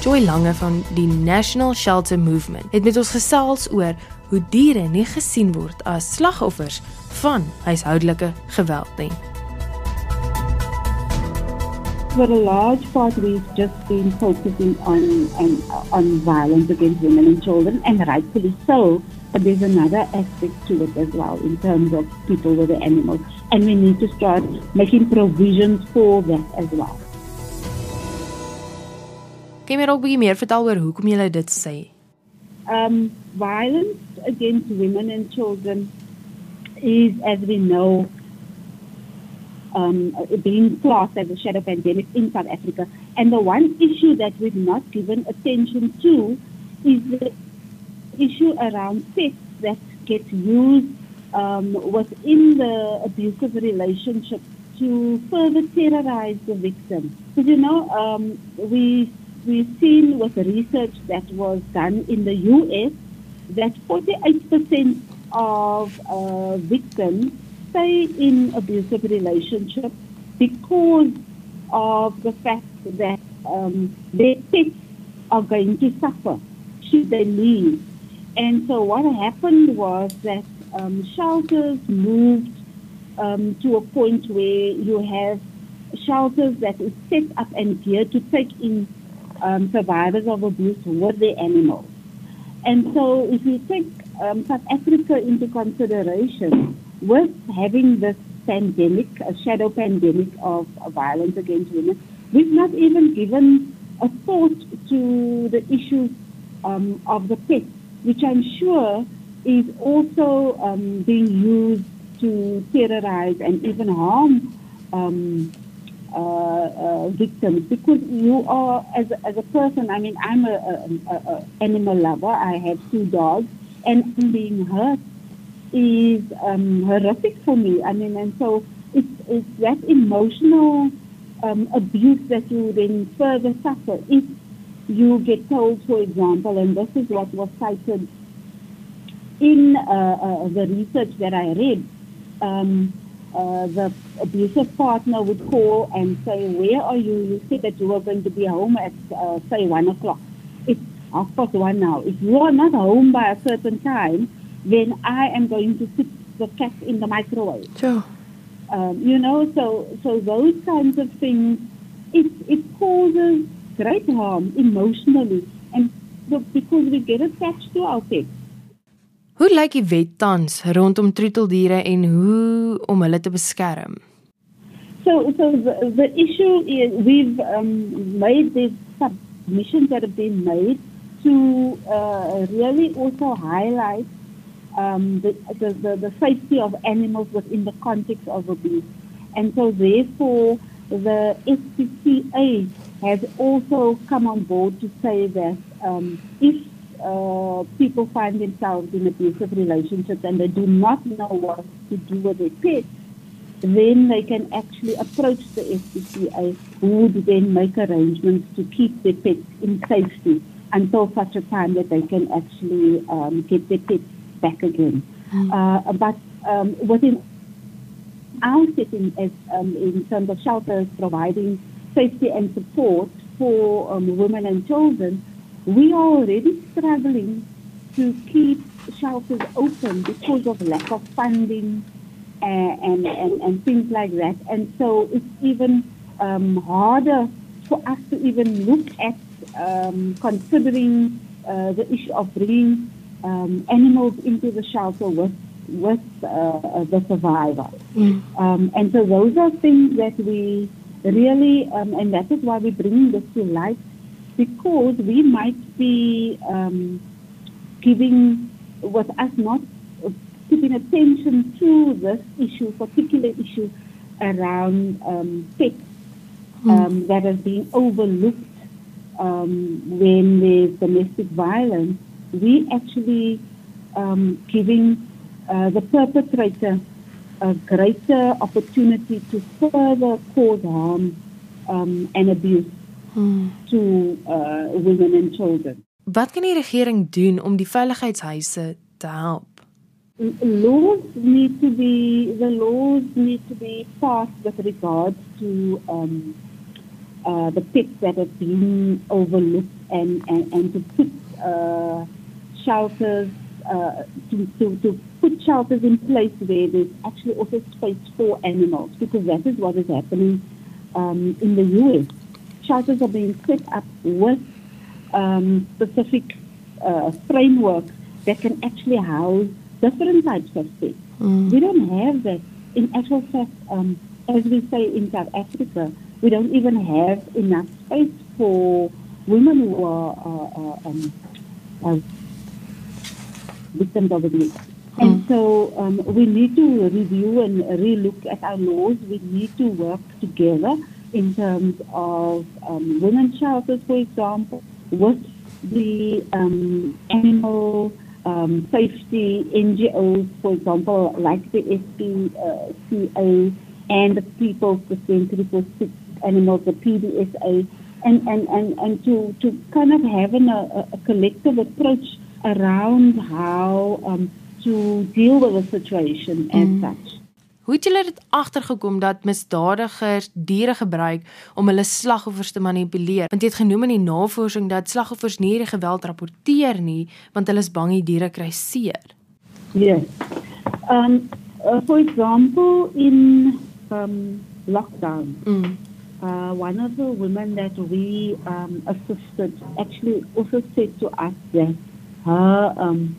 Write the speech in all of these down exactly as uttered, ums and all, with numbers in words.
Joy Lange van die National Shelter Movement het met ons gesels oor hoe diere nie gesien word as slagoffers van huishoudelike geweld nie. For a large part, we've just been focusing on, on on violence against women and children, and rightfully so. But there's another aspect to it as well in terms of people with the animals, and we need to start making provisions for that as well. Kan jy my dalk 'n bietjie meer vertel oor hoekom jy dit sê? Um, violence against women and children is, as we know, Um, being classed as a shadow pandemic in South Africa. And the one issue that we've not given attention to is the issue around pets that get used um, within the abusive relationship to further terrorize the victim. Because, you know, um, we, we've seen with the research that was done in the U S that forty-eight percent of uh, victims stay in abusive relationship because of the fact that um, their pets are going to suffer should they leave. And so what happened was that um, shelters moved um, to a point where you have shelters that is set up and geared to take in um, survivors of abuse with their animals. And so if you take um, South Africa into consideration, with having this pandemic, a shadow pandemic of violence against women, we've not even given a thought to the issue um, of the pets, which I'm sure is also um, being used to terrorize and even harm um, uh, uh, victims. Because you are, as a, as a person, I mean, I'm a, a, a animal lover. I have two dogs, and being hurt is um, horrific for me. I mean, and so it's, it's that emotional um, abuse that you then further suffer if you get told, for example, and this is what was cited in uh, uh, the research that I read, um, uh, the abusive partner would call and say, where are you? You said that you were going to be home at, uh, say, one o'clock. It's half past one now. If you are not home by a certain time, then I am going to put the cat in the microwave. Sure. Um, you know, so so those kinds of things, it it causes great harm emotionally, and so because we get attached to our pets. Hoe lyk die wet tans rondom troeteldiere en hoe om hulle te beskerm? So so the, the issue is we've um, made these submissions that have been made to uh, really also highlight Um, the, the, the, the safety of animals within the context of abuse. And so therefore the S P C A has also come on board to say that um, if uh, people find themselves in abusive relationships and they do not know what to do with their pets, then they can actually approach the S P C A, who would then make arrangements to keep their pets in safety until such a time that they can actually um, get their pets back again. Mm. Uh, but um, within our setting, as um, in terms of shelters providing safety and support for um, women and children, we are already struggling to keep shelters open because of lack of funding and, and, and, and things like that. And so it's even um, harder for us to even look at um, considering uh, the issue of bringing Um, animals into the shelter with with uh, the survivor. Mm. Um, and so those are things that we really, um, and that is why we bring this to light, because we might be um, giving, with us not giving attention to this issue, particular issue around um, pets um, mm. that is being overlooked um, when there's domestic violence. We actually um, giving uh, the perpetrator a greater opportunity to further cause harm um, and abuse hmm. to uh, women and children. Wat kan die regering doen om die veiligheidshuise te help? Laws need to be the laws need to be passed with regards to um, uh, the pets that have been overlooked and, and, and to put uh, shelters, uh, to, to, to put shelters in place where there's actually also space for animals, because that is what is happening um, in the U S. Shelters are being set up with um, specific uh, frameworks that can actually house different types of pets. Mm. We don't have that. In actual fact, um, as we say in South Africa, we don't even have enough space for women who are uh, uh, um, uh, victims of abuse. Mm. And so um, we need to review and relook at our laws. We need to work together in terms of um, women's shelters, for example, with the um, animal um, safety N G Os, for example, like the S P C A and the People's Dispensary for Sick Animals, the P D S A, and, and, and, and to, to kind of have an, a, a collective approach around how um, to deal with the situation as mm. such. Hoe het julle dit agtergekom dat misdadigers diere gebruik om hulle slagoffers te manipuleer? Want jy het genoem in die navorsing dat slagoffers nie hierdie geweld rapporteer nie, want hulle is bang die diere kry seer. Yes. Um, uh, for example, in um, lockdown, mm. uh, one of the women that we um, assisted actually also said to us that her, um,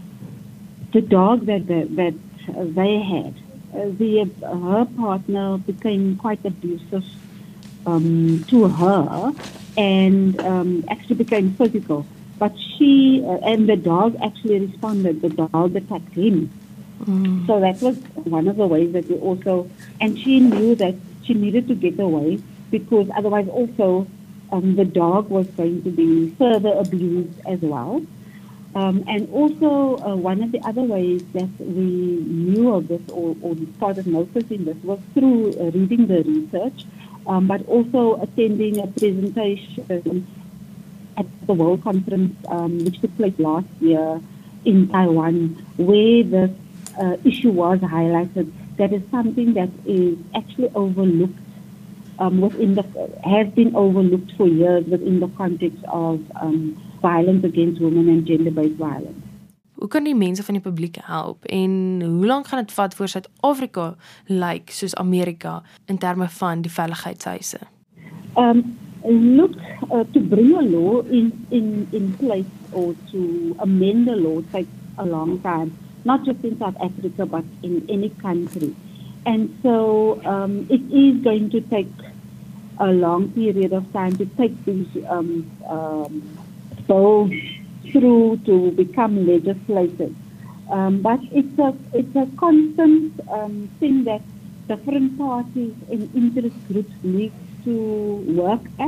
the dog that, that, that they had, Uh, the, uh, her partner became quite abusive um, to her and um, actually became physical. But she, uh, and the dog actually responded, the dog attacked him. Mm. So that was one of the ways that we also, and she knew that she needed to get away because otherwise also um, the dog was going to be further abused as well. Um, and also, uh, one of the other ways that we knew of this or, or started noticing this was through uh, reading the research, um, but also attending a presentation at the World Conference, um, which took place last year in Taiwan, where this uh, issue was highlighted. That is something that is actually overlooked, um, within the, has been overlooked for years within the context of um, violence against women and gender-based violence. Hoe kan die mense van die publiek help en hoe lank gaan dit vat voor Suid-Afrika lyk soos Amerika in terme van die veiligheidshuise? Um, look, uh, to bring a law in, in, in place or to amend the law takes a long time, not just in South Africa but in any country. And so um, it is going to take a long period of time to take these um, um, bills through to become legislated. Um, but it's a it's a constant um, thing that different parties and interest groups need to work at.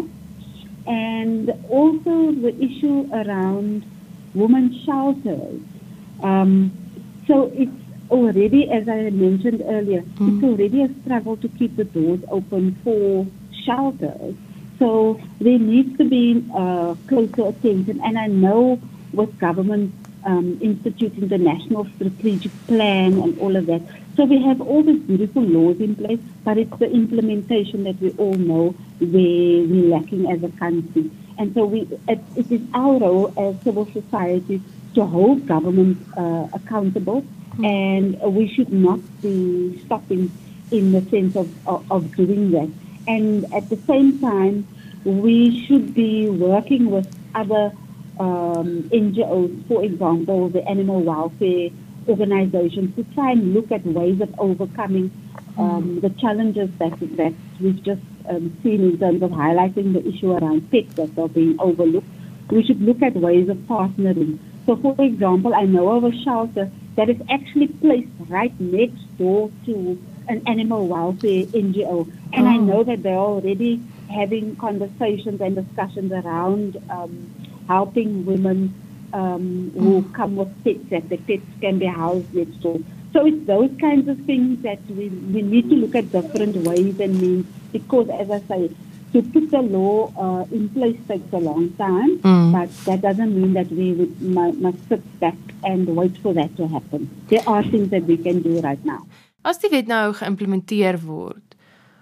And also the issue around women's shelters. Um, so it's already, as I mentioned earlier, mm. it's already a struggle to keep the doors open for shelters. So there needs to be uh, closer attention. And I know with government um, instituting the National Strategic Plan and all of that. So we have all these beautiful laws in place, but it's the implementation that we all know where we're lacking as a country. And so we, it, it is our role as civil society to hold government uh, accountable, mm. and we should not be stopping in the sense of, of, of doing that. And at the same time, we should be working with other um, N G Os, for example, the animal welfare organizations, to try and look at ways of overcoming um, the challenges that that we've just um, seen in terms of highlighting the issue around pets that are being overlooked. We should look at ways of partnering. So, for example, I know of a shelter that is actually placed right next door to an animal welfare N G O, and oh. I know that they're already having conversations and discussions around um, helping women um, who mm. come with pets, that the pets can be housed next door. So it's those kinds of things that we, we need to look at different ways and means, because, as I say, to put the law uh, in place takes a long time, mm. but that doesn't mean that we would, must sit back and wait for that to happen. There are things that we can do right now. As die wet nou geïmplementeer word,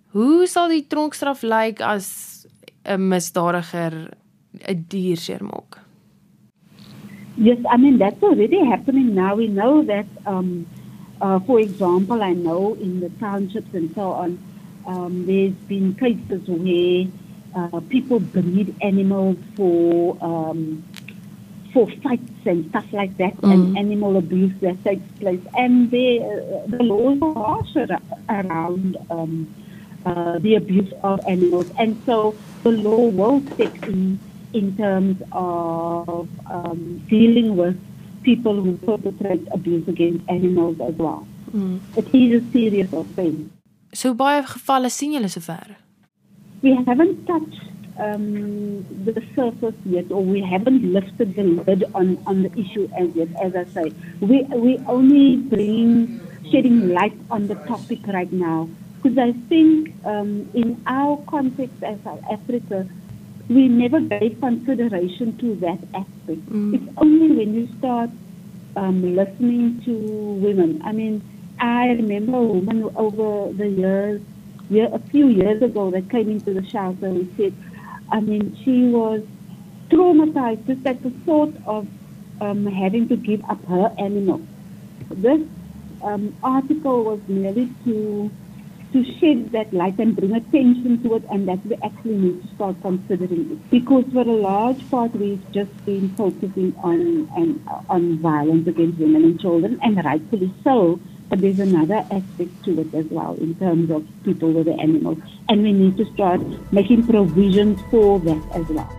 Hoe sal die tronkstraf lyk as 'n misdadiger 'n dier seermaak? Yes, I mean, that's already happening now. We know that, um, uh, for example, I know in the townships and so on, um, there's been cases where uh, people breed animals for um, for fights and stuff like that, mm. and animal abuse that takes place. And they, uh, the laws are harsh around um, uh, the abuse of animals. And so the law will step in in terms of um, dealing with people who perpetrate abuse against animals as well. Mm. It is a serious offense. So baie gevalle sien julle sover? We haven't touched um, the surface yet, or we haven't lifted the lid on, on the issue as yet, as I say. We, we only bring shedding light on the topic right now, because I think um, in our context as South Africa, we never gave consideration to that aspect. Mm. It's only when you start um, listening to women. I mean, I remember a woman over the years, year, a few years ago, that came into the shelter and said, I mean, she was traumatized just at the thought of um, having to give up her animal. This um, article was merely to to shed that light and bring attention to it, and that we actually need to start considering it. Because for a large part, we've just been focusing on and on violence against women and children, and rightfully so, but there's another aspect to it as well in terms of people with the animals, and we need to start making provisions for that as well.